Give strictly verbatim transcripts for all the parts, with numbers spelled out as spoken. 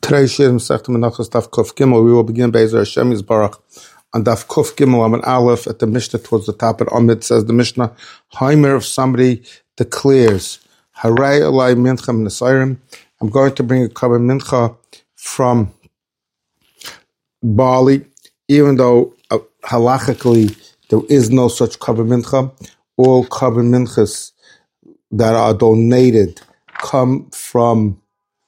Today's Shir Masechta Menachos Daf Kuf Gimel. We will begin Be'ezer Hashem Yisbarach on Daf Kuf Gimel Amud Aleph at the Mishnah towards the top of Amid. Says the Mishnah, Haimer, if somebody declares, Haray Alai Mincha M'Nesayrim, I'm going to bring a Korban Mincha from barley, even though uh, halachically there is no such Korban Mincha. All Korban Minchas that are donated come from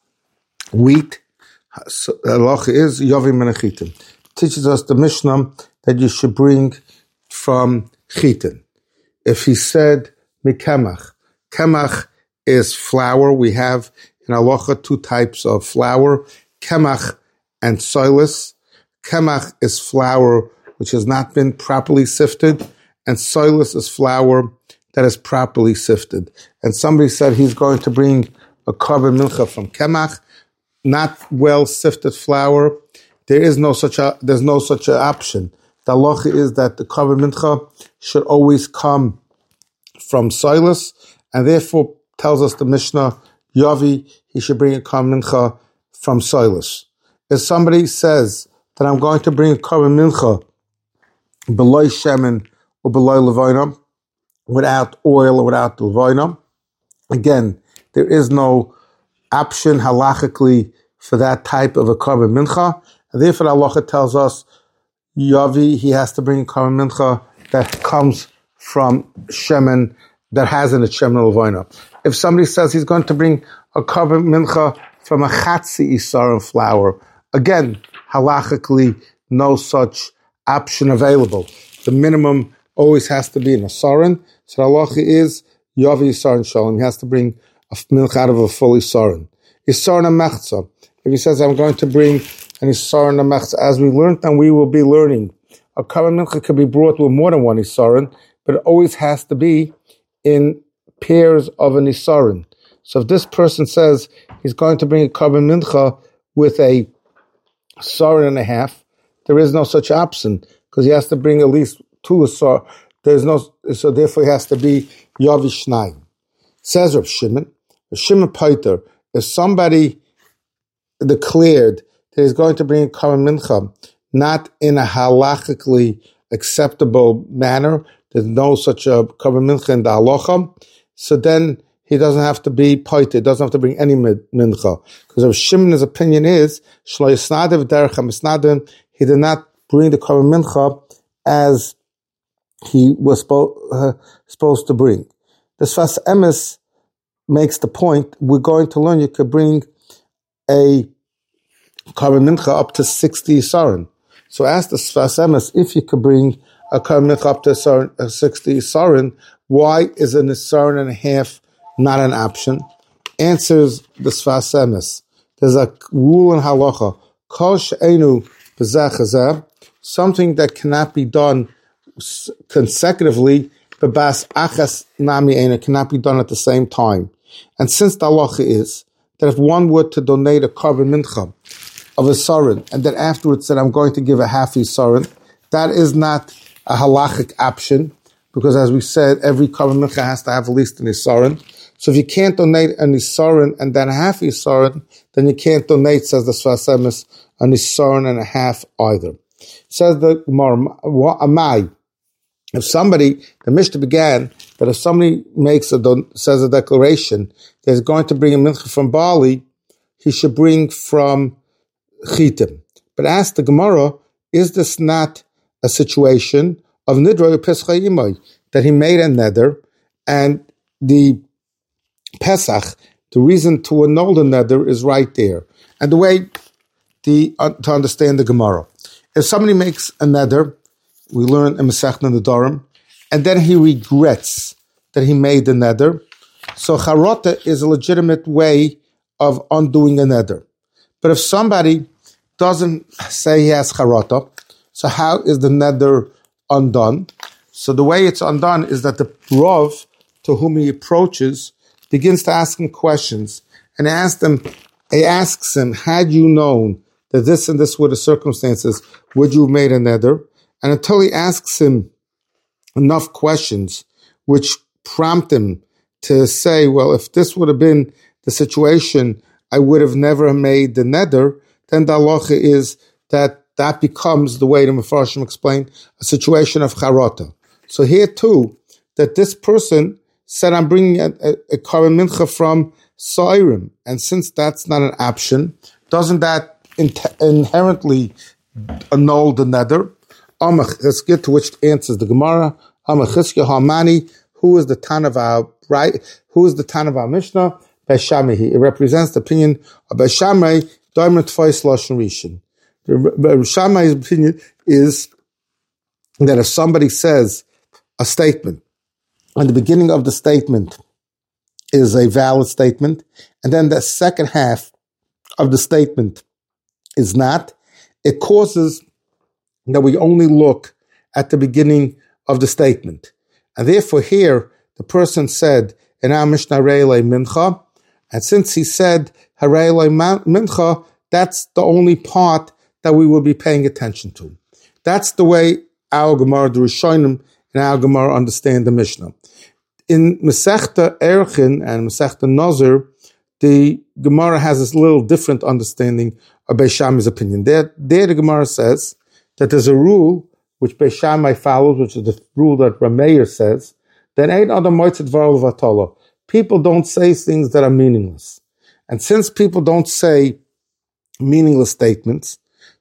wheat. So, halacha is Yavi Menachitin. Teaches us the Mishnah that you should bring from chitin. If he said mikemach, kemach is flour. We have in halacha two types of flour, kemach and soilus. Kemach is flour which has not been properly sifted, and soilus is flour that is properly sifted. And somebody said he's going to bring a korban mincha from kemach, not well sifted flour. There is no such a there's no such an option. The halacha is that the korban mincha should always come from soilus, and therefore tells us the Mishnah Yavi he should bring a korban mincha from soilus. If somebody says that I'm going to bring a korban mincha below shemen or below levaina, without oil or without levaina, again there is no option halachically for that type of a korban mincha, and therefore the halacha tells us Yavi he has to bring a korban mincha that comes from shemen that has in it shemen levaina. If somebody says he's going to bring a korban mincha from a chatzi isaron flour, again halachically no such option available. The minimum always has to be an isaron. So the halacha is Yavi isaron shalom. He has to bring a milk out of a full isaron. Isaron mechza. If he says, I'm going to bring an isaron mechza, as we learned, and we will be learning, a korban mincha can be brought with more than one isaron, but it always has to be in pairs of an isaron. So if this person says he's going to bring a korban mincha with a isaron and a half, there is no such option, because he has to bring at least two isaron. There's no, so therefore he has to be Yavi Shnayim. Says Rav Shimon, Shimon Paiter, if somebody declared that he's going to bring a korban mincha not in a halachically acceptable manner, there's no such a korban mincha in the halacha, so then he doesn't have to be paiter, doesn't have to bring any mincha. Because Rav Shimon's opinion is, shlo yisnadev derech hamisnadim, he did not bring the korban mincha as he was spo- uh, supposed to bring. The Sfas Emes makes the point, we're going to learn you could bring a korban mincha up to sixty isaron. So ask the Sfas Emes, if you could bring a korban mincha up to isaron, uh, sixty isaron, why is an isaron and a half not an option? Answers the Sfas Emes. There's a rule in halacha, kol she'enu b'zeh chazeh, something that cannot be done consecutively, Babas achas nami ena cannot be done at the same time. And since the halacha is that if one were to donate a korban mincha of a sarin, and then afterwards said, I'm going to give a half a sarin, that is not a halachic option, because as we said, every korban mincha has to have at least an isarin. So if you can't donate an isarin and then a half isarin, then you can't donate, says the Sfas Emes, an isarin and a half either. Says the Gemara, Amai, if somebody, the Mishnah began that if somebody makes a says a declaration that he's going to bring a mincha from barley, he should bring from chitim. But ask the Gemara, is this not a situation of nidra pesach imay, that he made a neder, and the Pesach, the reason to annul the neder is right there. And the way the uh, to understand the Gemara, if somebody makes a neder, we learn in Masechta Nedarim, and then he regrets that he made the neder, so charata is a legitimate way of undoing a neder. But if somebody doesn't say he has charata, so how is the neder undone? So the way it's undone is that the Rav to whom he approaches begins to ask him questions, and asks him, he asks him, had you known that this and this were the circumstances, would you have made a neder? And until he asks him enough questions which prompt him to say, well, if this would have been the situation, I would have never made the neder, then the halacha is that that becomes, the way the Mefarshim explain, a situation of charata. So here too, that this person said, I'm bringing a, a, a Karban Mincha from Sa'irim. And since that's not an option, doesn't that in- inherently annul the neder? Let's get to which answers the Gemara. Amachizkiya Hamani, who is the Tan of our right? Who is the Tan of our Mishnah? Beishamai. It represents the opinion of Beishamai. Daimer Tfais Lashon Rishon. Beishamai's opinion is that if somebody says a statement, and the beginning of the statement is a valid statement, and then the second half of the statement is not, it causes that we only look at the beginning of the statement. And therefore here, the person said, in our Mishnah, Harei Mincha, and since he said, Harei Mincha, that's the only part that we will be paying attention to. That's the way our Gemara, the Rishonim, and our Gemara understand the Mishnah. In Masechta Erchin and Masechta Nazir, the Gemara has this little different understanding of Beis Shammai's opinion. There, there the Gemara says that there's a rule which Beis Shammai follows, which is the rule that Rameir says, that ain't other moitzet varol v'atola. People don't say things that are meaningless. And since people don't say meaningless statements,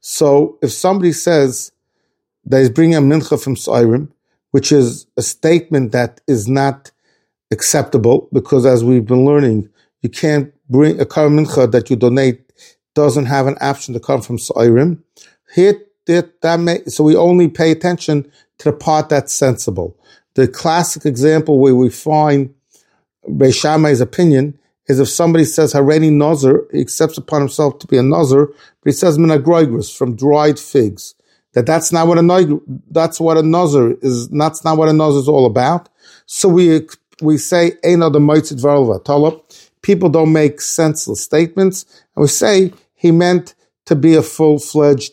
so if somebody says that he's bringing a mincha from Sa'irim, which is a statement that is not acceptable, because as we've been learning, you can't bring a Karban Mincha that you donate doesn't have an option to come from Sa'irim. Here, that, that may, so we only pay attention to the part that's sensible. The classic example where we find Beis Shammai's opinion is if somebody says Hareni Nazir, he accepts upon himself to be a Nazir, but he says Minagroigris, from dried figs. That that's not what a that's what a Nazir is. That's not what a Nazir is all about. So we we say Ein Adam Moitzet Varol V'Atola. People don't make senseless statements, and we say he meant to be a full-fledged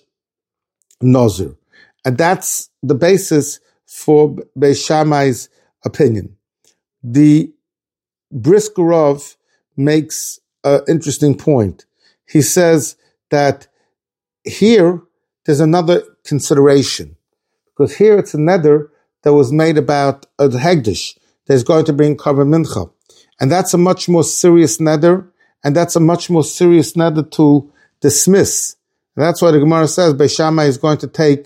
Nazir, and that's the basis for Beis Shammai's opinion. The Briskerov makes an interesting point. He says that here there's another consideration, because here it's a neder that was made about a hegdish that's going to bring Karban Mincha, and that's a much more serious neder, and that's a much more serious neder to dismiss. And that's why the Gemara says Beis Shammai is going to take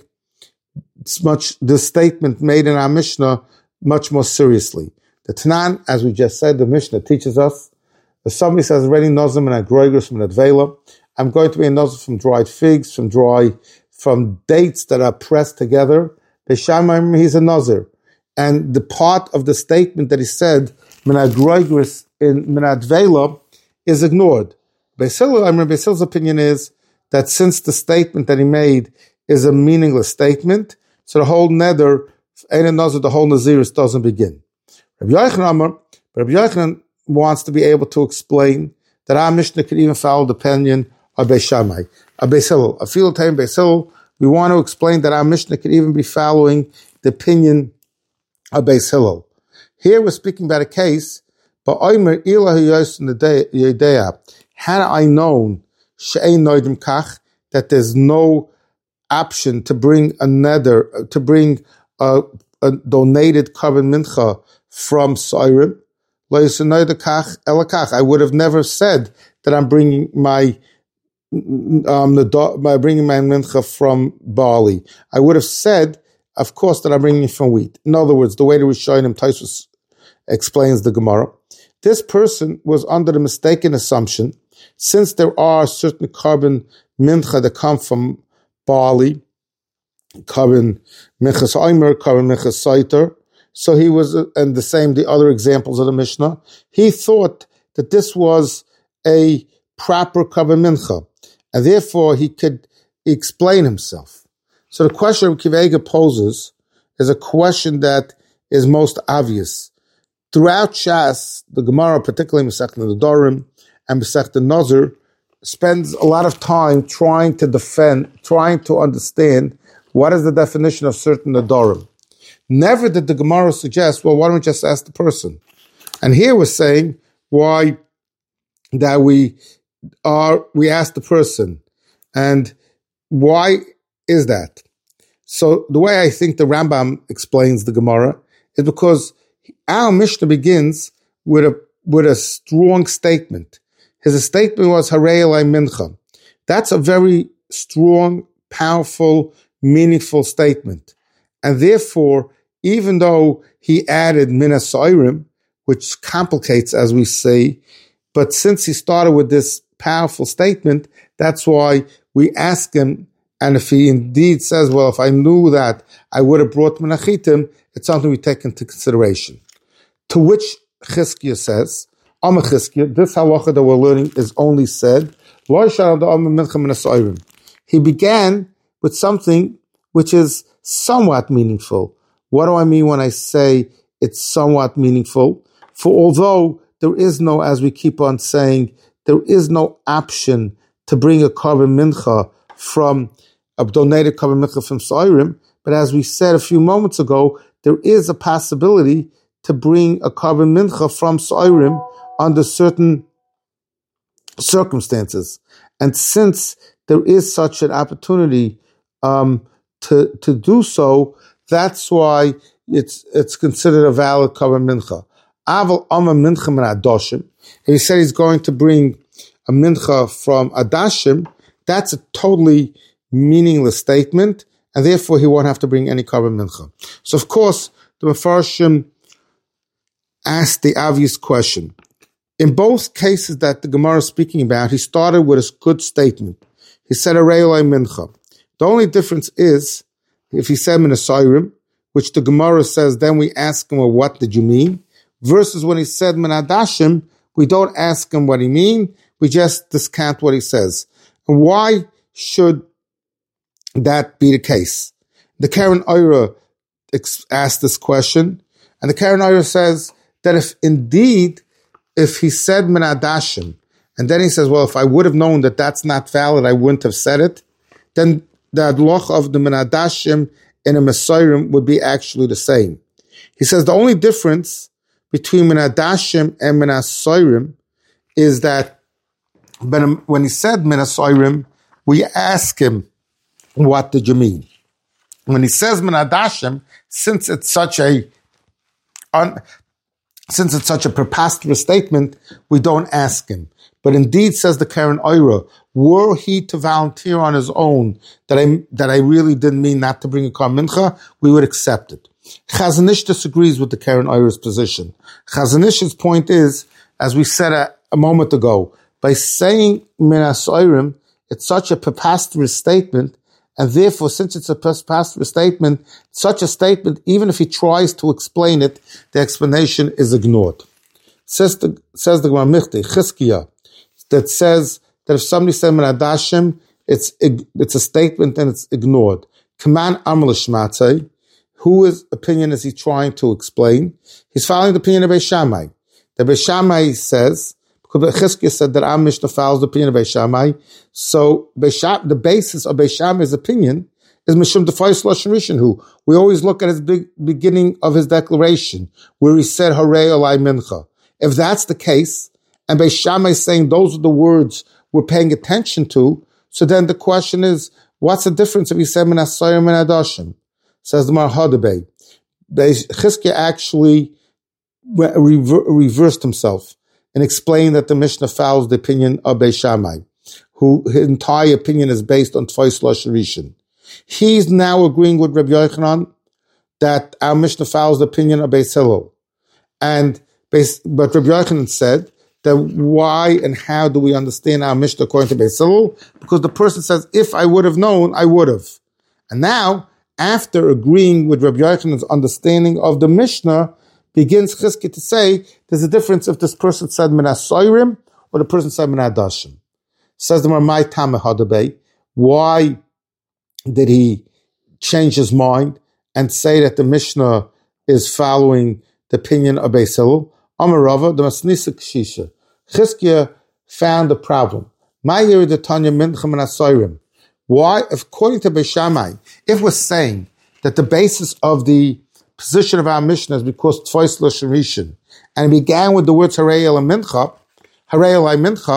much this statement made in our Mishnah much more seriously. The Tanan, as we just said, the Mishnah teaches us, if somebody says already nozim and agroigros from advela, I'm going to be a nozim from dried figs, from dry, from dates that are pressed together. Beis Shammai, he's a nazir, and the part of the statement that he said min agroigros in min advela is ignored. Beis Hillel, I mean, Beis Hillel's opinion is that since the statement that he made is a meaningless statement, so the whole neder, ein a nazir, the whole naziris doesn't begin. Rabbi Yochanan, Rabbi Yochanan wants to be able to explain that our Mishnah could even follow the opinion of Beis Shammai. A Beis Hillel, a field time Beis Hillel, we want to explain that our Mishnah could even be following the opinion of Beis Hillel. Here we're speaking about a case, but Omer Ilah Yedea, had I known she'ein noidim kach, that there's no option to bring a neder, to bring a, a donated Karban Mincha from Sa'irim, I would have never said that I'm bringing my um, the by bringing my mincha from barley. I would have said, of course, that I'm bringing it from wheat. In other words, the way that we show him, Tosfos explains the Gemara. This person was under the mistaken assumption, since there are certain Karban Mincha that come from barley, Karban Minchas Omer, Karban Minchas Saiter. So he was, and the same, the other examples of the Mishnah, he thought that this was a proper Karban Mincha, and therefore he could explain himself. So the question Rabbi Akiva Eiger poses is a question that is most obvious. Throughout Shas, the Gemara, particularly Masechta Nedarim and Masechta Nazir, spends a lot of time trying to defend, trying to understand what is the definition of certain Nedarim. Never did the Gemara suggest, well, why don't we just ask the person? And here we're saying why that we are we ask the person. And why is that? So the way I think the Rambam explains the Gemara is because our Mishnah begins with a with a strong statement. His statement was Harei Elai Mincha. That's a very strong, powerful, meaningful statement. And therefore, even though he added Min HaSoirim, which complicates, as we say, but since he started with this powerful statement, that's why we ask him, and if he indeed says, well, if I knew that, I would have brought Menachitim, it's something we take into consideration. To which Chizkiah says, Amma Chizkiah, this halacha that we're learning is only said, he began with something which is somewhat meaningful. What do I mean when I say it's somewhat meaningful? For although there is no, as we keep on saying, there is no option to bring a korban mincha from a donated korban mincha from Soirim, but as we said a few moments ago, there is a possibility to bring a korban mincha from Soirim under certain circumstances. And since there is such an opportunity um, to to do so, that's why it's it's considered a valid korban mincha. Aval Amma mincha min Adoshim. If he said he's going to bring a mincha from Adashim, that's a totally meaningless statement, and therefore he won't have to bring any korban mincha. So of course, the Mefarshim asked the obvious question. In both cases that the Gemara is speaking about, he started with a good statement. He said, Harei Elai Mincha. The only difference is, if he said Min HaSoirim, which the Gemara says, then we ask him, well, what did you mean? Versus when he said Min Adashim, we don't ask him what he mean, we just discount what he says. And why should that be the case? The Karen Oira asked this question, and the Karen Oira says that if indeed if he said Min Adashim, and then he says, well, if I would have known that that's not valid, I wouldn't have said it, then the adloch of the Min Adashim in a Mesorim would be actually the same. He says the only difference between Min Adashim and Min HaSoirim is that when he said Min HaSoirim, we ask him, what did you mean? When he says Min Adashim, since it's such a un, Since it's such a preposterous statement, we don't ask him. But indeed, says the Karen Oira, were he to volunteer on his own that I that I really didn't mean not to bring a korban mincha, we would accept it. Chazon Ish disagrees with the Karen Oira's position. Chazon Ish's point is, as we said a, a moment ago, by saying Min HaSoirim, it's such a preposterous statement, and therefore, since it's a preposterous statement, such a statement, even if he tries to explain it, the explanation is ignored. Says the says the Gemara Michte, Chizkiah, that says that if somebody said Min Adashim, it's it's a statement and it's ignored. Kaman Amr L'Shmatzei, whose opinion is he trying to explain? He's following the opinion of Beis Shammai. The Beis Shammai says, because Chizkiah said that our Mishnah follows the opinion of Beis Shammai, so Beis, the basis of Beis Shammai's opinion is Mishum Defayis Lashon Rishon, who we always look at his big beginning of his declaration, where he said Harei Elai Mincha. If that's the case, and Beis Shammai is saying those are the words we're paying attention to, so then the question is, what's the difference if he said Min HaSoirim Min Adashim? Says the Mar Hadabei. Chizkiah actually rever- reversed himself and explained that the Mishnah follows the opinion of Beis Shammai, whose entire opinion is based on Tfais Lashon Rishon. He's now agreeing with Rabbi Yochanan that our Mishnah follows the opinion of Beis Hillel. And but Rabbi Yochanan said that why and how do we understand our Mishnah according to Beis Hillel? Because the person says, if I would have known, I would have. And now, after agreeing with Rabbi Yochanan's understanding of the Mishnah, begins Chizkiah to say there's a difference if this person said Min HaSoirim or the person said Min Adashim. Says the Marmai Tameh Hadabei, why did he change his mind and say that the Mishnah is following the opinion of Beis Hillel? Amar Rava, the Masnisa Kshisha. Chizkiah found a problem. My year the Tanya Mincha Min HaSoirim. Why, according to Beis Shammai, if we're saying that the basis of the position of our Mishnah is because Tfais Lashon Rishon, and it began with the words Harei Elai Mincha, Harei Elai Mincha,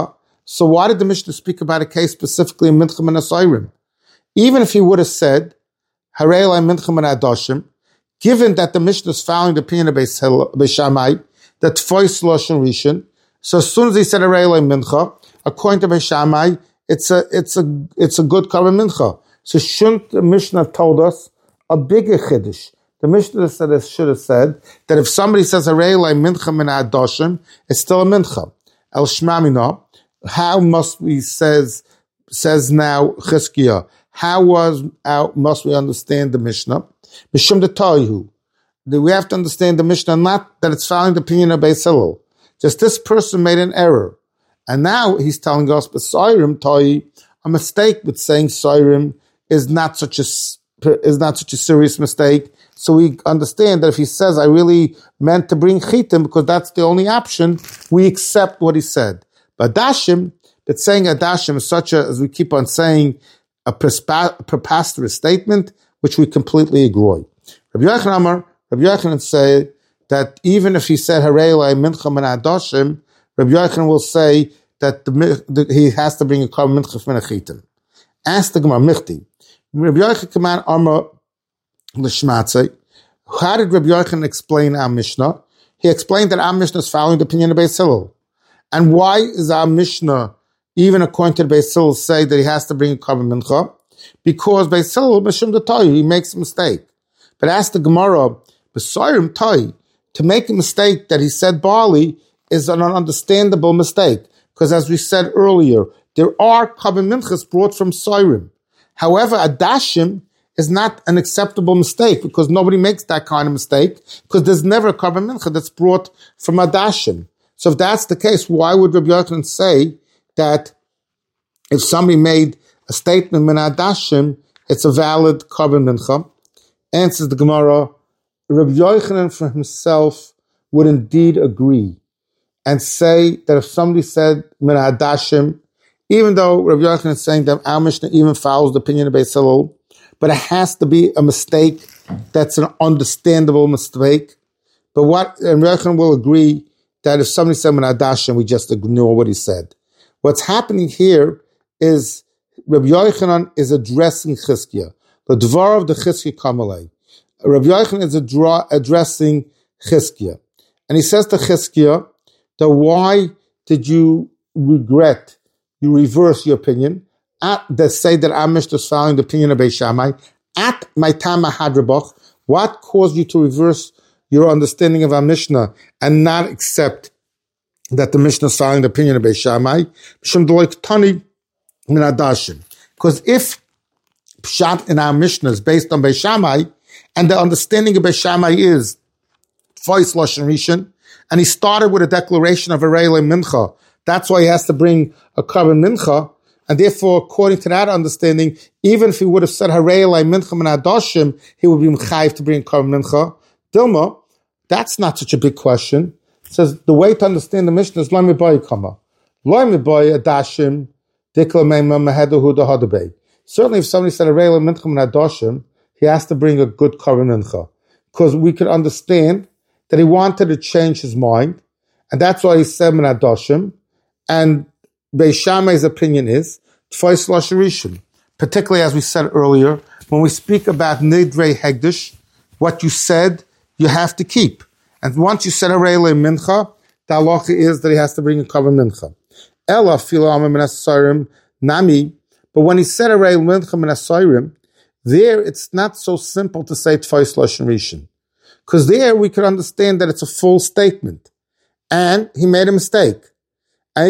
So why did the Mishnah speak about a case specifically in Mincha and Asayrim? Even if he would have said, Harei Lai Mincha and Adoshim, given that the Mishnah is following the opinion of Beis Shammai, that Tfois Lashon Rishon, so as soon as he said Harei Lai Mincha, according to Beis Shammai, it's a it's a it's a good Karban Mincha. So shouldn't the Mishnah have told us a bigger chiddush? The Mishnah said, should have said that if somebody says Harei Lai Mincha min Adoshim, it's still a Mincha. El Shmamina. How must we says says now Chizkiah? How was how must we understand the Mishnah? Mishum Detayihu. We have to understand the Mishnah not that it's following the opinion of Beis Hillel. Just this person made an error, and now he's telling us, but Sairim Tayi, a mistake with saying Sairim is not such a is not such a serious mistake. So we understand that if he says, I really meant to bring Chitim because that's the only option, we accept what he said. But Dashim, but saying a Dashim is such a, as we keep on saying, a preposterous statement, which we completely agree. Rabbi Yochanan Amar, Rabbi Yochanan say that even if he said Harei Lai Mincha min Adoshim, Rabbi Yochanan will say that the, the, he has to bring a Karban Mincha min Chitim. Ask the Gemara Michti. Rabbi Yochanan Amar L'Shmatzei. How did Rabbi Yochanan explain our Mishnah? He explained that our Mishnah is following the opinion of Beis Hillel. And why is our Mishnah, even according to Beis Hillel, say that he has to bring a Karban Mincha? Because Beis Hillel, Mishum Detayu, he makes a mistake. But ask the Gemara, B'Sayrim Tayi, to make a mistake that he said barley is an understandable mistake. Because as we said earlier, there are Karban Minchas brought from Sayrim. However, Adashim is not an acceptable mistake because nobody makes that kind of mistake because there's never a Karban Mincha that's brought from Adashim. So if that's the case, why would Rabbi Yochanan say that if somebody made a statement min Adashim, it's a valid Karban Mincha? Answers the Gemara, Rabbi Yochanan for himself would indeed agree and say that if somebody said min Adashim, even though Rabbi Yochanan is saying that our Mishnah even follows the opinion of Beis Hillel, but it has to be a mistake that's an understandable mistake. But what, and Rabbi Yochanan will agree that if somebody said min Adashim, we just ignore what he said. What's happening here is Rabbi Yochanan is addressing Chizkiah. The Dvar of the Chizkiah Kamalei. Rabbi Yochanan is adra- addressing Chizkiah. And he says to Chizkiah, that why did you regret, you reverse your opinion, at the say that our Mishnah is following the opinion of Beis Shammai, at my Tama Hadrabach, what caused you to reverse your understanding of our Mishnah and not accept that the Mishnah is following the opinion of Beis Shammai? Because if Pshat in our Mishnah is based on Beis Shammai, and the understanding of Beis Shammai is Tfois Lashon Rishon, and he started with a declaration of Harei Lai Mincha, that's why he has to bring a Karban Mincha, and therefore, according to that understanding, even if he would have said Harei Lai Mincha min Adoshim, he would be mechayiv to bring Karban Mincha. Dilma, that's not such a big question. It says the way to understand the Mishnah is Lo miboy kama. Lo miboy Adashim dikla meima mehedahu dahadabei. Certainly, if somebody said Harei Lai Mincha min Adoshim, he has to bring a good Karban Mincha. Because we could understand that he wanted to change his mind, and that's why he said min Adoshim, and Beis Shammai's opinion is Tfois Lashon Rishon. Particularly as we said earlier, when we speak about Nidrei Hegdish, what you said, you have to keep. And once you said Harei Lai Mincha, the halacha is that he has to bring a Karban Mincha. Ela filo amar min Asayrim nami, but when he said Harei Lai Mincha min Asayrim, there it's not so simple to say Tfois Lashon Rishon. Because there we could understand that it's a full statement. And he made a mistake. A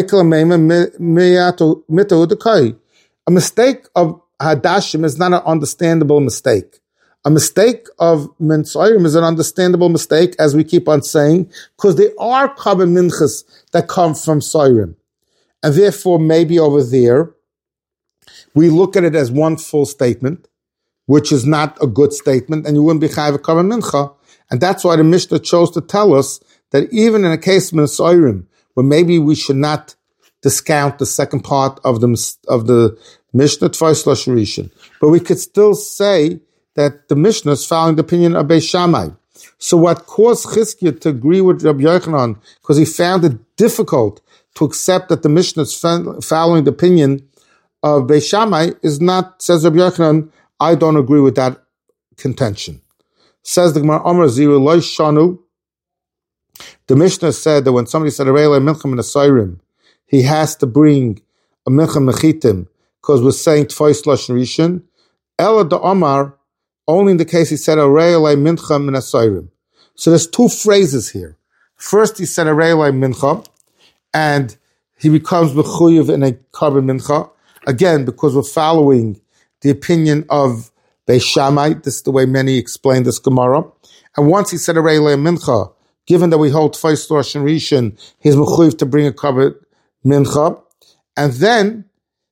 mistake of Hadashim is not an understandable mistake. A mistake of Mensoyim is an understandable mistake, as we keep on saying, because there are Karban Minchas that come from Soyrim. And therefore, maybe over there, we look at it as one full statement, which is not a good statement, and you wouldn't be Chayav Karban Mincha. And that's why the Mishnah chose to tell us that even in a case of Mensoyim, where maybe we should not discount the second part of the of the Mishnah Tfois Lashon Rishon, but we could still say that the Mishnah is following the opinion of Beis Shammai. So what caused Chizkiah to agree with Rabbi Yochanan, because he found it difficult to accept that the Mishnah is following the opinion of Beis Shammai is not, says Rabbi Yochanan, I don't agree with that contention. Says the Gemara, Amar Ziru Lo Shanu. The Mishnah said that when somebody said Arei Mincha Min Asayrim, he has to bring a Mincha Mechitim because we're saying Tfais Lashon Rishon. Ela da Amar, only in the case he said Arei Mincha Min Asayrim. So there's two phrases here. First he said Arei Mincha, and he becomes Mechuyev in a Karban Mincha. Again, because we're following the opinion of Beis Shammai. This is the way many explain this Gemara. And once he said Arei Mincha, given that we hold Tfais Lashon Rishon, he's mechuyev to bring a Karban Mincha. And then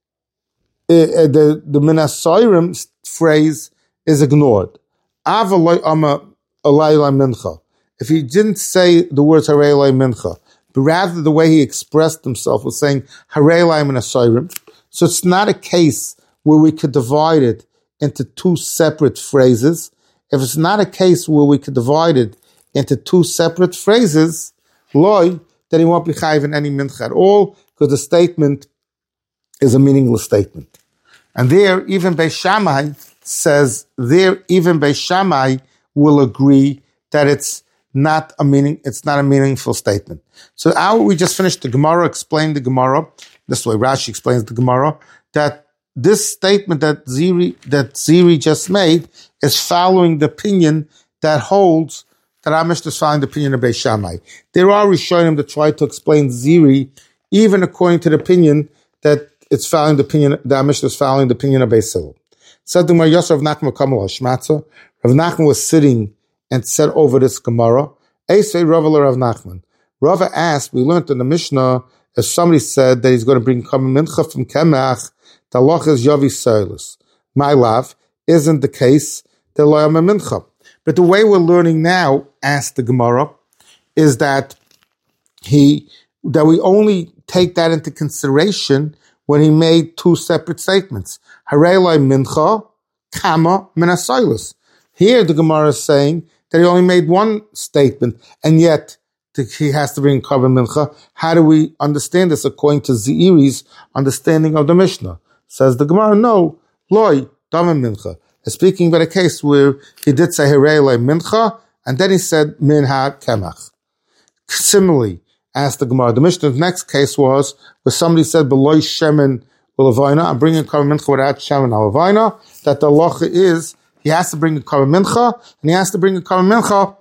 uh, uh, the the Min Asayrim phrase is ignored. Av Alay Ama Alayla Mincha. If he didn't say the words Harei Alay Mincha, but rather the way he expressed himself was saying Harei Alay Min Asayrim. So it's not a case where we could divide it into two separate phrases. If it's not a case where we could divide it into two separate phrases, loy, then he won't be chayiv in any mincha at all, because the statement is a meaningless statement. And there, even Beis Shammai says, there, even Beis Shammai will agree that it's not a meaning, it's not a meaningful statement. So now we just finished the Gemara, explained the Gemara, this way Rashi explains the Gemara, that this statement that Ziri, that Ziri just made is following the opinion that holds that our Mishnah is following the opinion of Beis Shammai. There are Rishonim that try to explain Ziri, even according to the opinion that it's following the opinion, that our Mishnah is following the opinion of Beis Hillel. Said the Gemara, Yosef Rav Nachman Kamal Hashmatza. Rav Nachman was sitting and said over this Gemara, Eisei Rav Rav Nachman. Rav asked, we learned in the Mishnah, if somebody said that he's going to bring Karban Mincha from Kemach, the halach is Yavi Soilus. My love, isn't the case that Lo Yama Mincha. But the way we're learning now, asked the Gemara, is that he that we only take that into consideration when he made two separate statements. Harei Lo Mincha, Kama Min Asaylos. Here the Gemara is saying that he only made one statement, and yet he has to bring Karban Mincha. How do we understand this according to Zeiri's understanding of the Mishnah? Says the Gemara, no, Loi, Dama Mincha. Speaking about a case where he did say Harei Lo Mincha, and then he said Minha Kemach. Similarly, asked the Gemara, the Mishnah's next case was where somebody said Beloy Shemen Ulavina, I'm bringing Karban Mincha without Shemen Ulavina, that the halacha is he has to bring a Karban Mincha, and he has to bring a Karban Mincha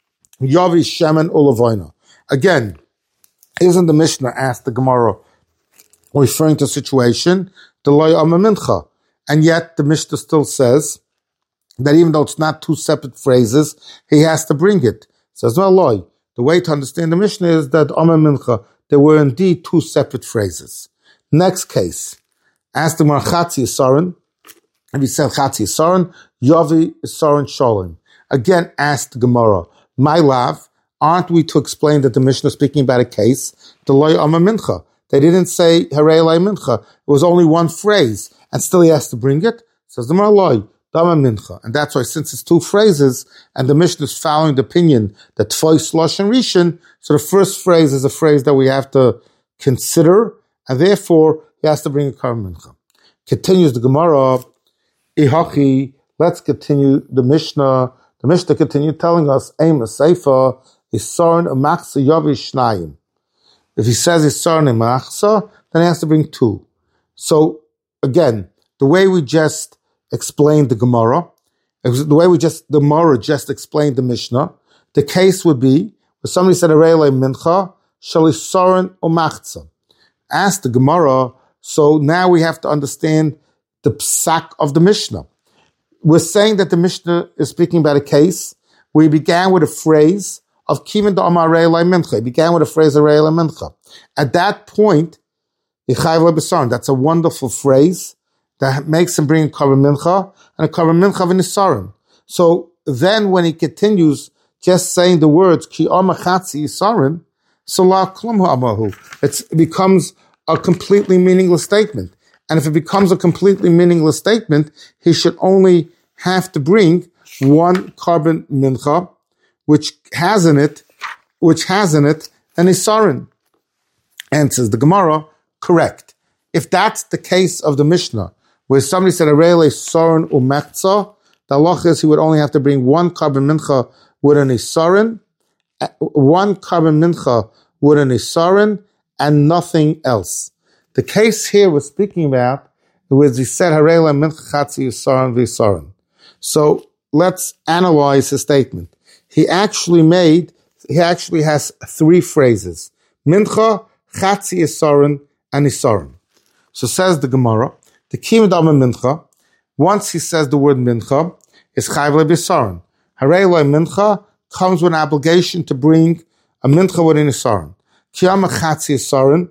Yavi Shemen Ulavina. Again, isn't the Mishnah, asked the Gemara, referring to a situation, the Lo Yama Mincha, and yet the Mishnah still says that even though it's not two separate phrases, he has to bring it. It says, no, Loi. The way to understand the Mishnah is that Amar Mincha, there were indeed two separate phrases. Next case, asked the Gemara, Chatzi Yisaron, and he said Chatzi Yisaron, Yavi Yisaron Shalom. Again, asked the Gemara, my love, aren't we to explain that the Mishnah is speaking about a case, the Lo Amar Mincha? They didn't say Harei Lo Mincha. It was only one phrase, and still he has to bring it. Says the Gemara, Lo Dama Mincha. And that's why, since it's two phrases, and the Mishnah is following the opinion that Tfais Lashon Rishon, so the first phrase is a phrase that we have to consider, and therefore he has to bring a Karban Mincha. Continues the Gemara, Ihachi, let's continue the Mishnah. The Mishnah continued telling us, Eim Seifa, Isarn Amachsa Yavi Shnayim. If he says Isarn Amachsa, then he has to bring two. So, again, the way we just explained the Gemara, the way we just, the Gemara just explained the Mishnah, the case would be, if somebody said Harei Lo Mincha, Shal Isarn Amachsa. Ask the Gemara, so now we have to understand the psak of the Mishnah. We're saying that the Mishnah is speaking about a case where he began with a phrase of Kivin da Amar Harei Lo Mincha. He began with a phrase Harei Lo Mincha. At that point, Yichayv Lo B'Saron, that's a wonderful phrase that makes him bring a Karban Mincha and a Karban Mincha v'Nisaron. So then when he continues just saying the words Ki Amar Chatzi Yisaron, so La Klum Ha'amahu, it becomes a completely meaningless statement. And if it becomes a completely meaningless statement, he should only have to bring one Karban Mincha, which has in it, which has in it an Isaron. Answers the Gemara, correct. If that's the case of the Mishnah, where somebody said, Arele Soren Umechza, the halacha is he would only have to bring one carbon mincha with an Isarin, one carbon mincha with an Isarin, and nothing else. The case here we're speaking about was he said, Harela mincha chatzi Isarin v'Isarin. So let's analyze his statement. He actually made, he actually has three phrases. Mincha, chatzi Isarin, and Isarin. So says the Gemara, the Kimidama mincha, once he says the word mincha, is chayv le'bisaron. Harei mincha comes with an obligation to bring a mincha with an isaron. Kiyama chatzi isaron,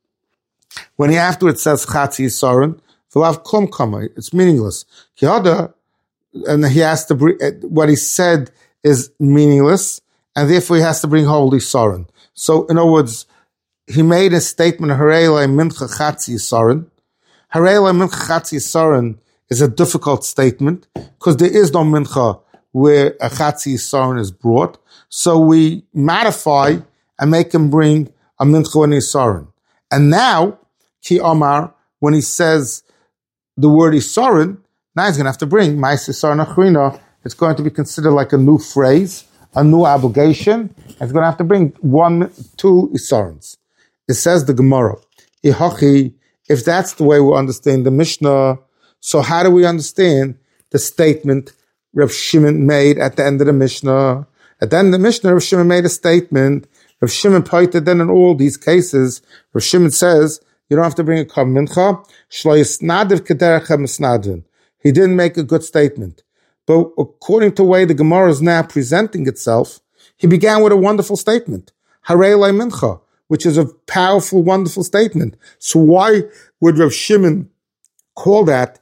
when he afterwards says chatzi isaron, v'lav klum kama, it's meaningless. Kiyada, and he has to bring, what he said is meaningless, and therefore he has to bring whole isaron. So in other words, he made a statement, Harei mincha chatzi isaron. Harei mincha chatzi isaron is a difficult statement because there is no mincha where a chatzi isaron is brought. So we modify and make him bring a mincha and isaron. And now, ki omar, when he says the word isaron, now he's going to have to bring ma'is isaron achrina. It's going to be considered like a new phrase, a new obligation. And he's going to have to bring one, two isarons. It says the Gemara, Ihachi, if that's the way we understand the Mishnah, so how do we understand the statement Rav Shimon made at the end of the Mishnah? At the end of the Mishnah, Rav Shimon made a statement. Rav Shimon pointed then in all these cases, Rav Shimon says, you don't have to bring a kab mincha. Shlo yisnadiv kederech misnadvin. He didn't make a good statement. But according to the way the Gemara is now presenting itself, he began with a wonderful statement. Harei le mincha, which is a powerful, wonderful statement. So why would Rav Shimon call that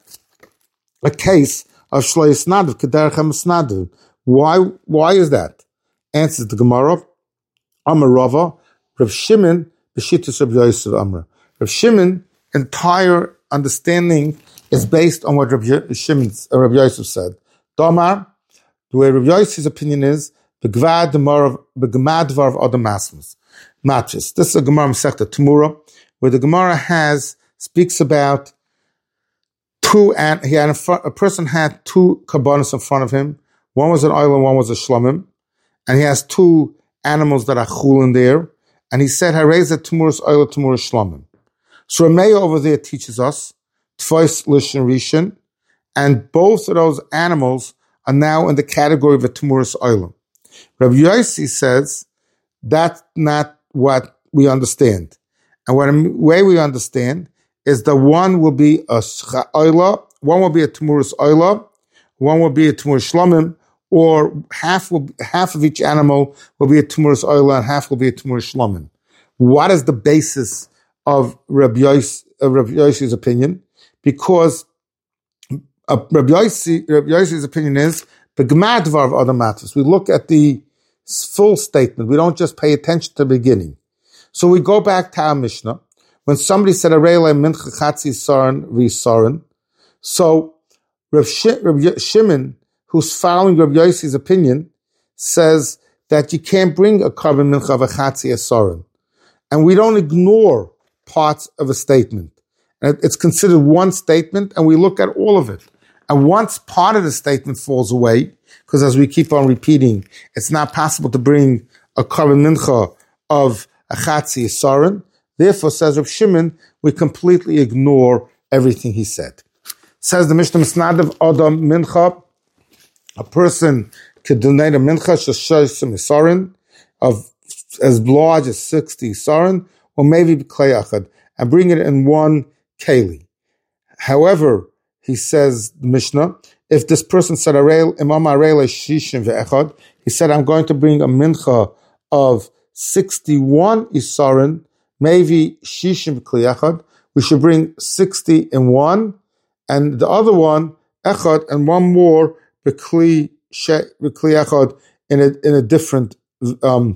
a case of Shlo Yisnadiv Kederech HaMisnadiv? Why, why is that? Answers the Gemara, Amar Rava, Rav Shimon, B'shittus Rav Yosef Amar. Rav Shimon, entire understanding is based on what Rav Shimon, uh, Rav Yosef said. Domar, the way Rav Yosef's opinion is, B'gvad Dvar of Adam Masmas. Matches. This is a Gemara Masechta Tamura, where the Gemara has, speaks about two, and he had a, a person had two kabbanis in front of him. One was an oil and one was a shlomim. And he has two animals that are chul in there. And he said, Hareza Tamuras oil Tamuras shlomim. So Rameya over there teaches us, Tfois Lishon Rishon, and both of those animals are now in the category of a Tamuras oil. Rabbi Yossi says, that's not what we understand. And what the way we understand is that one will be a oila, one will be a Tamuras oila, one will be a Tamuras shlomim, or half will half of each animal will be a Tamuras oila and half will be a Tamuras shlomim. What is the basis of Rabbi Yossi, uh, Rabbi Yossi's opinion? Because uh, Rabbi Yossi, Rabbi Yossi's opinion is the Gemadvar of other matters. We look at the full statement. We don't just pay attention to the beginning. So we go back to our Mishnah. When somebody said, Arele mincha chatzi saran v'saran, so Rav, Sh- Rav Shimon, who's following Rav Yossi's opinion, says that you can't bring a carbon mincha of a chatzi saran. And we don't ignore parts of a statement. It's considered one statement, and we look at all of it. And once part of the statement falls away, because as we keep on repeating, it's not possible to bring a carbon mincha of a chatzi saran. Therefore, says Rav Shimon, we completely ignore everything he said. Says the Mishnah Misnadav Adam mincha, a person could donate a mincha sheshaysim saran of as large as sixty saran, or maybe klei achad, and bring it in one keli. However, he says, the Mishnah, if this person said, Imam Arele Shishim ve'echad, he said, I'm going to bring a mincha of sixty-one isarin, maybe Shishim v'kli echad, we should bring sixty in one, and the other one, echad, and one more, v'kli echad, in a, in a different um,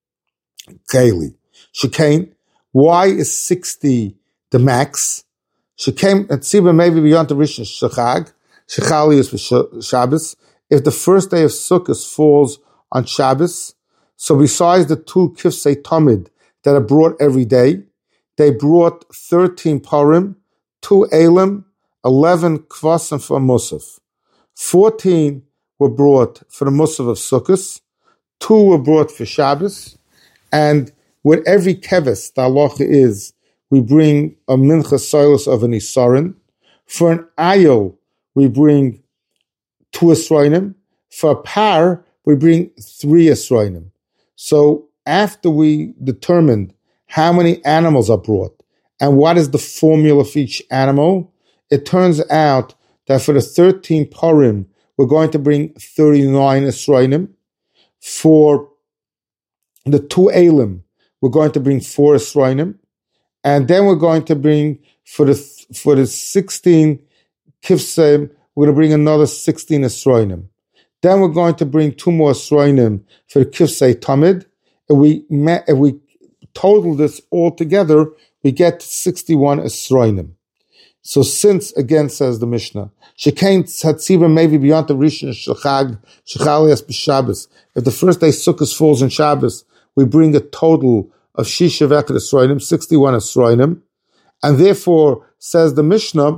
keli. Shekain, why is sixty the max? Shekain, and Tziba maybe beyond the Rishon Shechag, Shechali is for Shabbos. If the first day of Sukkot falls on Shabbos, so besides the two kifsei tamid that are brought every day, they brought thirteen parim, two elim, eleven kvasim for Musaf. fourteen were brought for the Musaf of Sukkot, two were brought for Shabbos, and with every keves, the halacha is, we bring a mincha soilus of an isarin. For an ayil, we bring two esroinim. For a par, we bring three esroinim. So after we determined how many animals are brought and what is the formula for each animal, it turns out that for the thirteen parim, we're going to bring thirty-nine esroinim. For the two elim, we're going to bring four esroinim. And then we're going to bring, for the for the sixteen kifsem, we're going to bring another sixteen esroinim. Then we're going to bring two more esroinim for the kifsei tamid. If we met, if we total this all together, we get sixty-one esroinim. So since, again, says the Mishnah, Shekain Tzatziva maybe beyond the Rishon Shechag Shechalias b'Shabbos. If the first day Sukkot falls in Shabbos, we bring a total of Shisha Vekad Esroinim, sixty-one Esroinim, and therefore, says the Mishnah,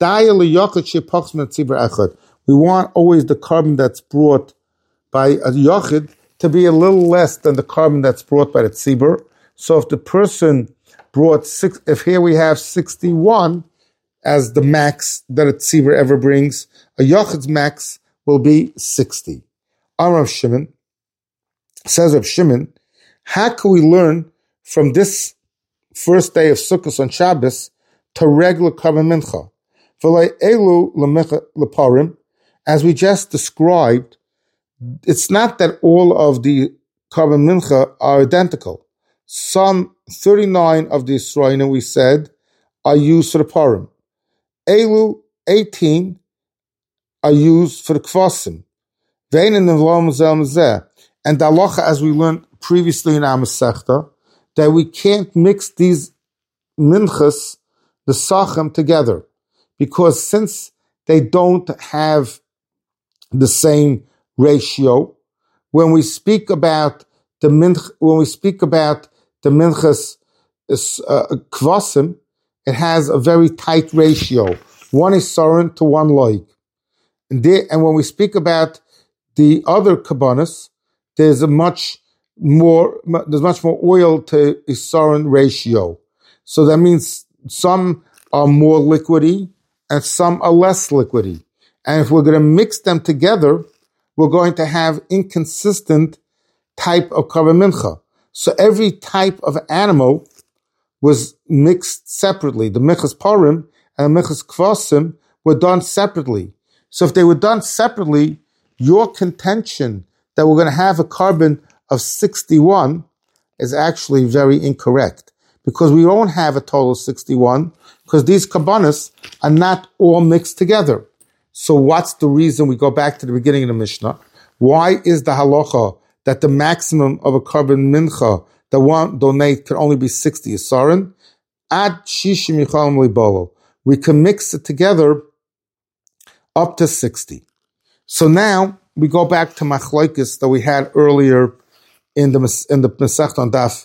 we want always the carbon that's brought by a Yochid to be a little less than the carbon that's brought by the Tzibur. So if the person brought six, if here we have sixty-one as the max that a Tzibur ever brings, a Yochid's max will be sixty. Amar Rav Shimon, says Rav Shimon, how can we learn from this first day of Sukkot on Shabbos to regular Karban Mincha? As we just described, it's not that all of the Karban Mincha are identical. Some thirty-nine of the Yisroinim, we said, are used for the Parim. Elu, eighteen, are used for the Kvasim. And the halacha, as we learned previously in our Masechta, that we can't mix these minchas, the sachem, together. Because since they don't have the same ratio, when we speak about the minch, when we speak about the minchas uh, kvasim, it has a very tight ratio. One is sarin to one loig. And, there, and when we speak about the other kabbanas, there's a much more, there's much more oil to isarin ratio. So that means some are more liquidy and some are less liquidy. And if we're going to mix them together, we're going to have inconsistent type of karban mincha. So every type of animal was mixed separately. The minchas parim and the minchas kvasim were done separately. So if they were done separately, your contention that we're going to have a carbon of sixty-one is actually very incorrect, because we don't have a total of sixty-one, because these karbanos are not all mixed together. So what's the reason? We go back to the beginning of the Mishnah. Why is the halacha that the maximum of a carbon mincha that one donate can only be sixty asarin? Ad shishim yichalim libolo. We can mix it together up to sixty. So now we go back to machlokes that we had earlier in the in the Masechta on Daf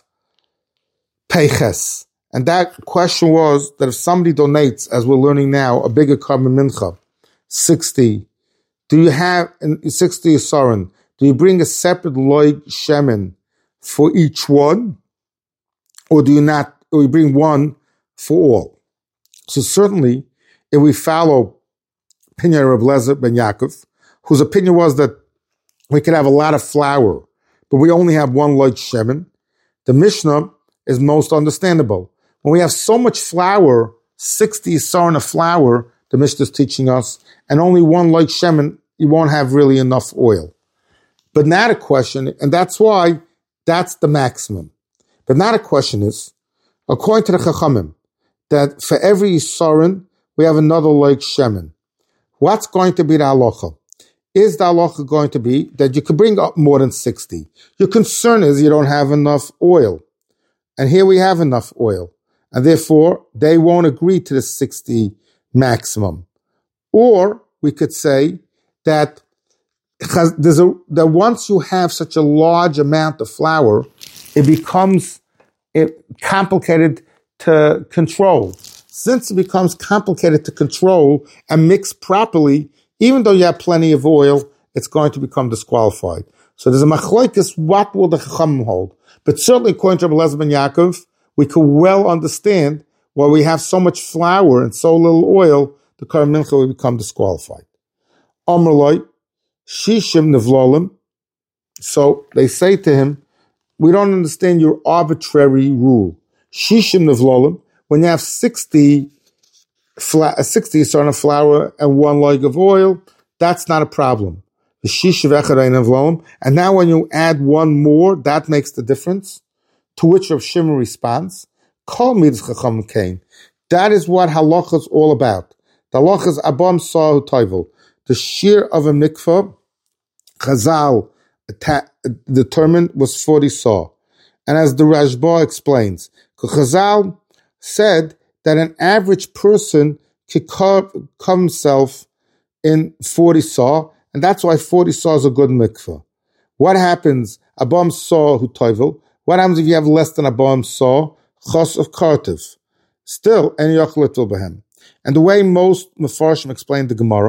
Peiches, and that question was that if somebody donates, as we're learning now, a bigger carbon mincha, sixty, do you have sixty asarin? Do you bring a separate loig shemen for each one, or do you not? Or you bring one for all? So certainly, if we follow opinion of Reb Lezer ben Yaakov, whose opinion was that we could have a lot of flour, but we only have one loig shemen, the Mishnah is most understandable. When we have so much flour, sixty asarin of flour, the Mishnah is teaching us, and only one loig shemen, you won't have really enough oil. But now the question, and that's why that's the maximum. But now the question is, according to the Chachamim, that for every asarin, we have another loig shemen. What's going to be the halacha? Is the halacha going to be that you can bring up more than sixty? Your concern is you don't have enough oil. And here we have enough oil. And therefore, they won't agree to the sixty maximum. Or we could say that, there's a, that once you have such a large amount of flour, it becomes it complicated to control. Since it becomes complicated to control and mix properly, even though you have plenty of oil, it's going to become disqualified. So there's a machlokes, what will the Chachamim hold? But certainly according to Rabbi Eliezer ben Yaakov, we can well understand why we have so much flour and so little oil, the Korban Mincha will become disqualified. Amar Loi, Shishim Nevlolim. So they say to him, we don't understand your arbitrary rule. Shishim Nevlolim, when you have sixty, fla- sixty sort of flour and one leg of oil, that's not a problem. And now when you add one more, that makes the difference. To which Rav Shimon responds, Kol midas chacham kain. That is what halacha is all about. The halacha is abam sahu toivel. The shear of a mikvah, Chazal ta- determined was forty saw. And as the Rashba explains, Chazal said that an average person could cover himself in forty saw, and that's why forty saw is a good mikvah. What happens? Abam saw hu toivel. What happens if you have less than abam saw? Chos of kartiv. Still, en yochletul behem. And the way most Mefarshim explained the Gemara,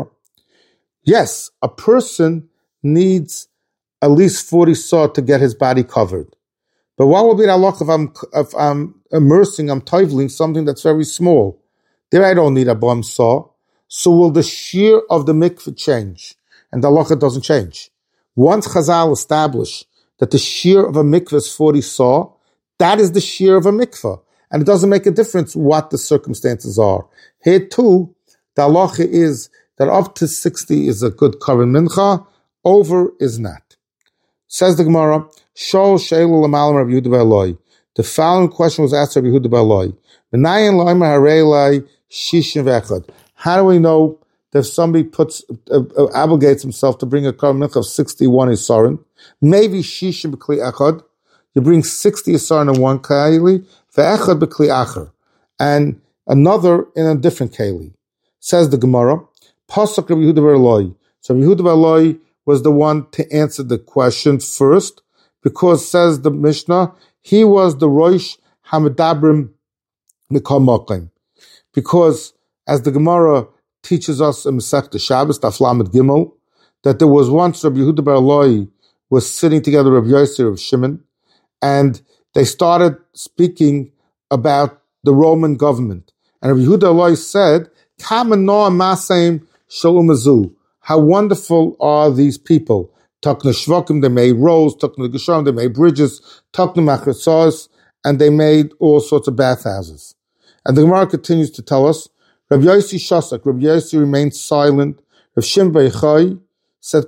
yes, a person needs at least forty saw to get his body covered. But what will be the halach if I'm, if I'm immersing, I'm toiveling something that's very small? There I don't need a abam saw. So will the shear of the mikveh change? And the halacha doesn't change. Once Chazal establish that the shear of a mikveh is forty saw, that is the shear of a mikveh. And it doesn't make a difference what the circumstances are. Here too, the halacha is that up to sixty is a good korban mincha, over is not. Says the Gemara, Shol Sheilu L'Malam Rabbi Yehuda bar Eloi. The following question was asked Rabbi Yehuda bar Eloi. B'nayin lo'imar harei lai shishin v'echad. How do we know that if somebody puts uh, uh, obligates himself to bring a korban mincha of sixty-one isaron, maybe shishin b'kli echad, you bring sixty isaron in one keli, v'echad b'kli acher, and another in a different keli. Says the Gemara, Pasuk Rabbi Yehuda bar Eloi. So Rabbi Yehuda bar Eloi was the one to answer the question first, because says the Mishnah, he was the Rosh Hamadabrim Mikol Mokim. Because as the Gemara teaches us in Masechta Shabbos, Daf Lamed Gimel, that there was once Rabbi Yehuda bar Eloi was sitting together with Rabbi Yossi of Shimon, and they started speaking about the Roman government. And Rabbi Yehuda bar Eloi said, Kama noa maseim shalom azu. How wonderful are these people? Takna shvakim, they made roads. Takna gesharim, they made bridges. Takna machratzos, and they made all sorts of bathhouses. And the Gemara continues to tell us, Rabbi Yossi Shasak, Rabbi Yossi remained silent. Rav Shimon bar Yochai said,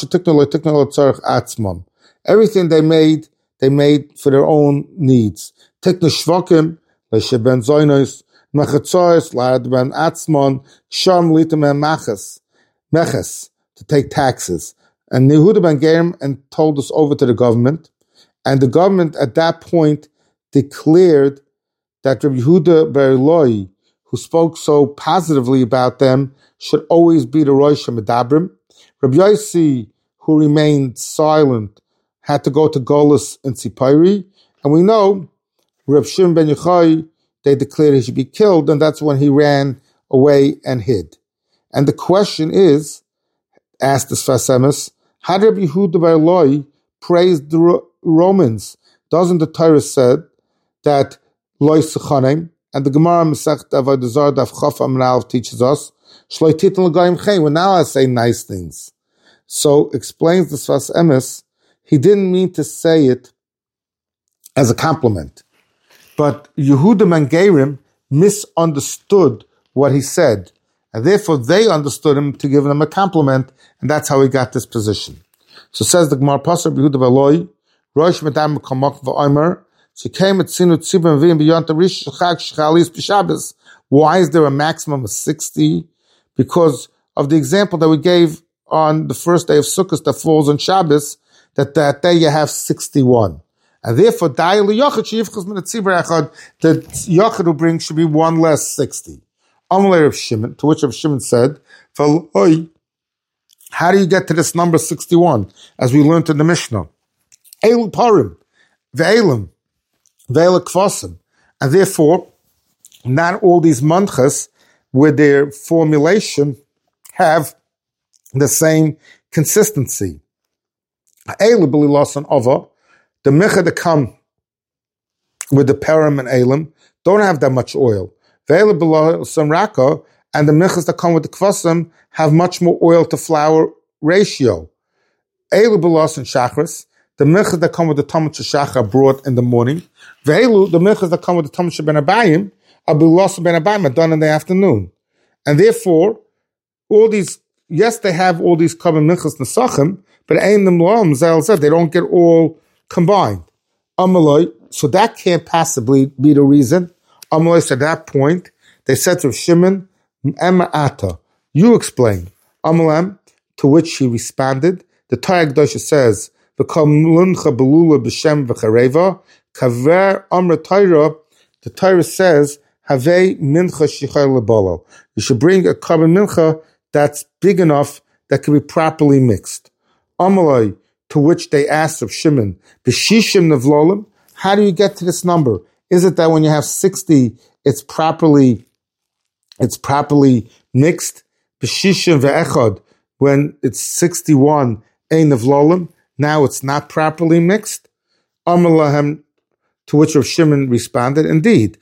everything they made, they made for their own needs. Tikna shvakim, le'sheh ben zoynos, machratzos, la'ad ben atzmon, sham litem machas. Meches, to take taxes. And Yehuda ben Gerim and told us over to the government. And the government at that point declared that Rabbi Yehuda bar Eloi, who spoke so positively about them, should always be the Rosh HaMedabrim. Rabbi Yossi, who remained silent, had to go to Golus in Tzipori. And we know Rabbi Shimon ben Yochai, they declared he should be killed, and that's when he ran away and hid. And the question is, asked the Sfas Emes, how did Rabbi Yehuda bar Eloi praise the Ro- Romans? Doesn't the Torah said that Loi Sechanim, and the Gemara Masechet Avodah Zarah Daf Chaf Amud Aleph teaches us, Shloi Titin L'Goyim Chen, we're now allowed to say nice things. So explains the Sfas Emes, he didn't mean to say it as a compliment. But Yehuda ben Gerim misunderstood what he said. And therefore, they understood him to give him a compliment, and that's how he got this position. So says the Gemara, Pasuk Yehuda bar Eloi, Rosh Medam Kamak v'Omer. So came at Sinu Tzibim V'im beyond the Rish Chag Shachalis B'Shabbos. Why is there a maximum of sixty? Because of the example that we gave on the first day of Sukkot that falls on Shabbos, that that day you have sixty-one. And therefore, the Yochid who brings should be one less sixty. Amalei Rav Shimon, to which Rav Shimon said, how do you get to this number sixty-one? As we learned in the Mishnah. Eil parim, ve'elim, ve'el kvasim. And therefore, not all these manchas with their formulation have the same consistency. The micha that come with the perim and elim don't have that much oil. And the michas that come with the kvasim have much more oil to flour ratio. Elu belos and chakras, the michas that come with the tamat shachar brought in the morning. Velu, the michas that come with the tamat ben abayim, are belos ben abayim, are done in the afternoon. And therefore, all these, yes, they have all these common michas nesachim, but ein them loam zelzeh, they don't get all combined. Amaloi, so that can't possibly be the reason. Amaloi, so at that point, they said to Shimon, Emma Ata, you explain. Amalem, to which he responded, the Torah Kedosha says, "V'kol luncha belula b'shem v'chareva kaver amra Torah." The Torah says, "Havei mincha shichar lebolo." You should bring a carbon mincha that's big enough that can be properly mixed. Amalai, to which they asked of Shimon, "B'shishim nevlolim." How do you get to this number? Is it that when you have sixty, it's properly, it's properly mixed? B'shishim ve'echad, when it's sixty-one. Now it's not properly mixed. Amalahem, to which Rav Shimon responded, indeed,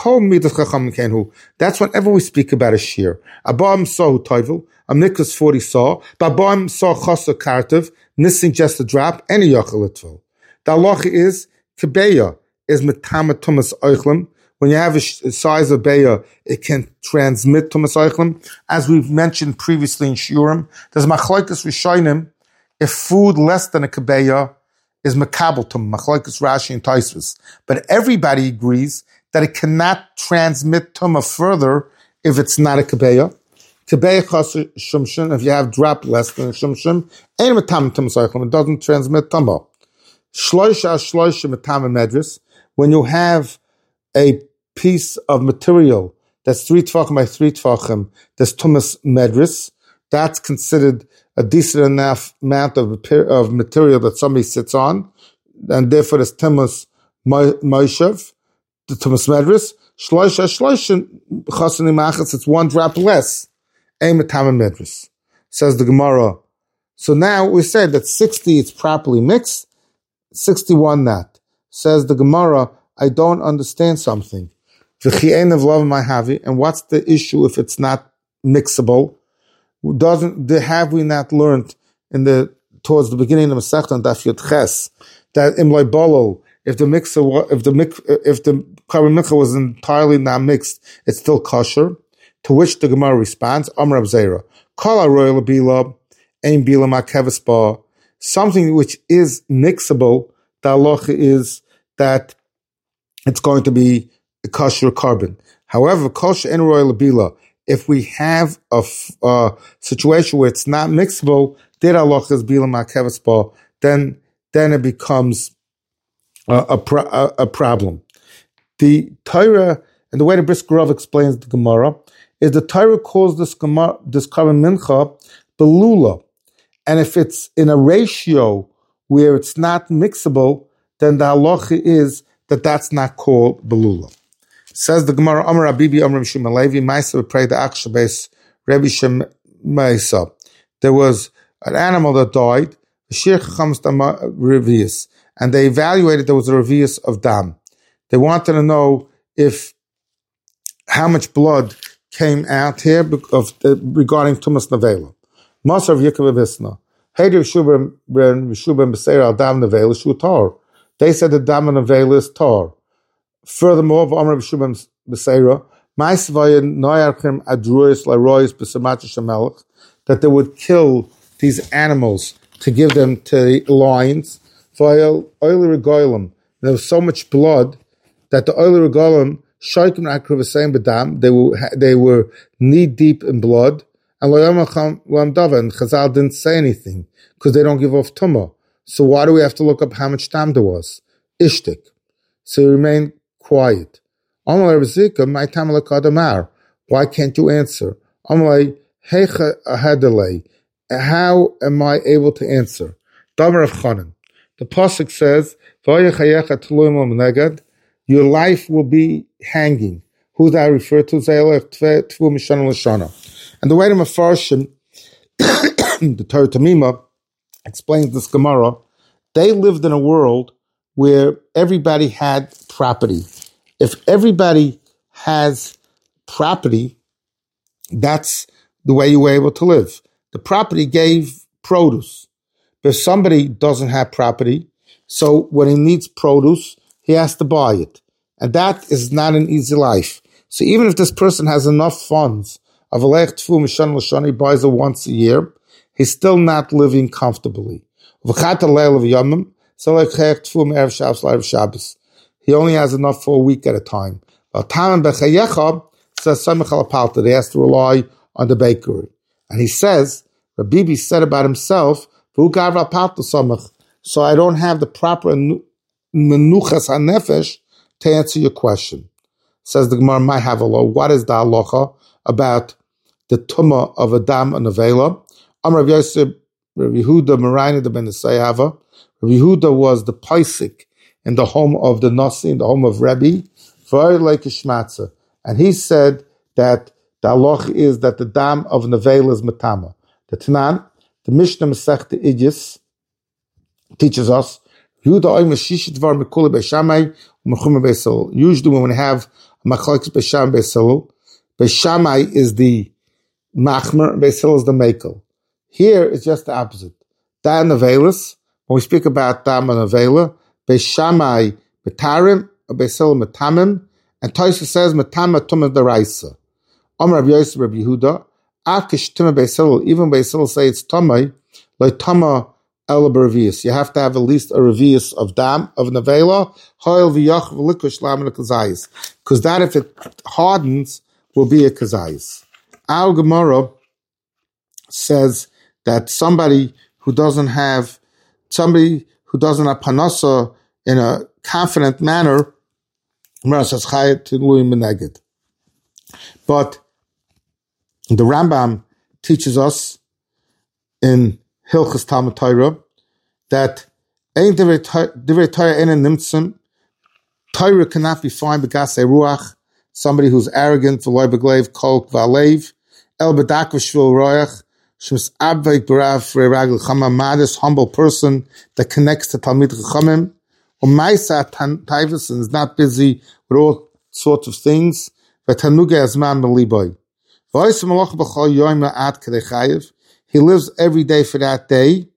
that's whenever we speak about a shear. Abam saw toivel, a mikras forty saw, babam saw chasa kartiv, missing just a drop, any yachalitvel. The halacha is, kebeya is metama tumas oichlem. When you have a size of beya, it can transmit tumas oichlem. As we've mentioned previously in shiurim, there's machlokes rishonim. If food less than a kebeya is makabel tum, machlokes Rashi and Tosfos, but everybody agrees that it cannot transmit tumah further if it's not a kebeya. Kebeya chas shumshim, if you have drop less than a shumshim, ain't matam tum soichlem, it doesn't transmit tumah. Shloisha shloisha matam medris, when you have a piece of material that's three tefachim by three tefachim, there's tumas medris, that's considered a decent enough amount of, of material that somebody sits on, and therefore there's tumas moishev, the tumas medris. Shloisha shloisha chasani machas, it's one drop less. Ein matam medris, says the Gemara. So now we say that sixty it's properly mixed, sixty-one not. Says the Gemara, I don't understand something. And what's the issue if it's not mixable? Doesn't have we not learned in the towards the beginning of Masechta on Daf Yud Ches that imlay bolo, if the mixer if the mix if the carbon mikcha was entirely not mixed, it's still kosher. To which the Gemara responds, Amar Abzera, Kol haroyel bila ein bila makeves ba. Something which is mixable, the halacha is that it's going to be a kosher carbon. However, kol she'en royel bila, if we have a uh, situation where it's not mixable, then then it becomes a, a, pro, a, a problem. The Torah, and the way the Brisker Rav explains the Gemara, is the Torah calls this Gemara, this carbon mincha, belula. And if it's in a ratio where it's not mixable, then the halacha is that that's not called belula. Says the Gemara, Amar Abibi, Amar Mishum Alevi, Maisa prayed the Akshabes, Rebbe Shem Maisa. There was an animal that died, Shir Chachams Revius, and they evaluated there was a Revius of Dam. They wanted to know if how much blood came out here of, uh, regarding Tumas Nevela. Masar Yikov Visna. Heidir Shubim Shubim Beseir Al Dam Nevela Shu Tar. They said the Dam Nevela is Tar. Furthermore, Amar B'Shubam B'Seira, Ma'isvayin Noyarchim Adruis Larois B'Samach Shemelech, that they would kill these animals to give them to lions. V'Oil Oily Regolim, there was so much blood that the Oily Regolim Shaikim Akravasayim B'Dam, they were they were knee deep in blood, and Loyamacham Lamdava, and Chazal didn't say anything because they don't give off tumah. So why do we have to look up how much dam there was? Ishtik. So he remained quiet. Why can't you answer? How am I able to answer? The pasuk says, your life will be hanging. Who that referred to? Tfu Mishana Lashana. And the way the Mefarshim, the Torah Tamima, explains this Gemara, they lived in a world where everybody had property. If everybody has property, that's the way you were able to live. The property gave produce. But if somebody doesn't have property, so when he needs produce, he has to buy it. And that is not an easy life. So even if this person has enough funds, of Alech Tfu Mishan Lashon, he buys it once a year, he's still not living comfortably. He only has enough for a week at a time. They has to rely on the bakery. And he says, Rabbi said about himself, so I don't have the proper menuchas hanefesh to answer your question. Says the Gemara, might have a law. What is the halacha about the tumah of Adam and Avela? Amar Rav Yosef, Rabbi Yehuda, Merayna the Ben Sayava. Rabbi Yehuda was the paisik in the home of the Nasi, in the home of Rebbe, very like a shmatza. And he said that the halacha is that the dam of Nevela is matama. The Tanan, the Mishnah Masechta Idis, teaches us, usually when we have machlokes Beisham Beisil, Beishamai is the machmer, Beisil is the makel. Here it's just the opposite. Da Nevelis, when we speak about Da Nevela, Beishamai Betarim, Beisil Metamim, and Tosa says Metama Tumah Daraisa. Amar Rav Yosef Rabbi Yehuda, Akish Tumah Beisil, even Beisil say it's Tamai, like Tama El Baravius. You have to have at least a revius of dam, of nevela, hoil v'yach v'likush lamin kazayis. Because that, if it hardens, will be a kazayis. Our Gemara says that somebody who doesn't have, somebody who doesn't have panasa in a confident manner, but the Rambam teaches us in Hilchas Talmud Torah that ein divrei Torah ein nimtzim. Torah cannot be found b'gasei ruach, somebody who's arrogant, v'loy b'gleiv kol v'alev, el b'dak v'shvil royach, shemis abveik b'rav re'ragel chama, modest, humble person that connects to Talmid Chachamim, u'maisa taivus, and is not busy with all sorts of things, v'tanuge azman m'liboy. V'oisem aloch b'chol yoyim la'at k'dei chayiv. He lives every day for that day.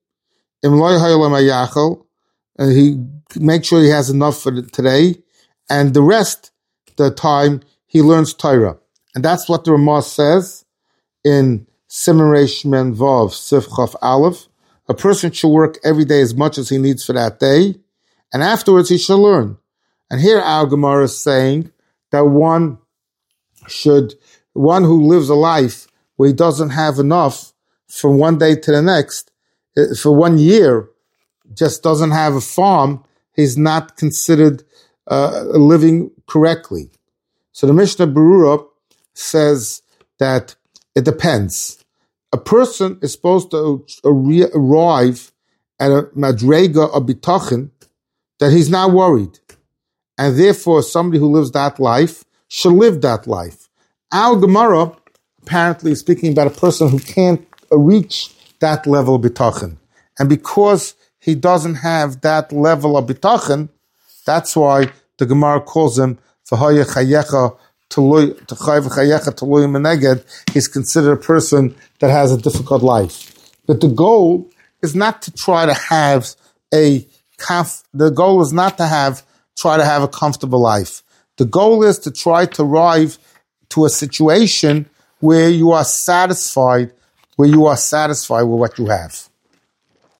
And he makes sure he has enough for today. And the rest of the time, he learns Torah. And that's what the Ramah says in Siman Reish Men Vav Sif Chaf Aleph. A person should work every day as much as he needs for that day. And afterwards, he should learn. And here our Gemara is saying that one should, one who lives a life where he doesn't have enough from one day to the next, for one year, just doesn't have a farm, he's not considered uh, living correctly. So the Mishnah Berurah says that it depends. A person is supposed to arrive at a madrega of bitachon that he's not worried. And therefore, somebody who lives that life should live that life. Al Gemara, apparently speaking about a person who can't reach that level of bitachon. And because he doesn't have that level of bitachon, that's why the Gemara calls him v'haya chayecha tului v'chayecha tului meneged. He's considered a person that has a difficult life. But the goal is not to try to have a comf- the goal is not to have try to have a comfortable life. The goal is to try to arrive to a situation where you are satisfied where you are satisfied with what you have.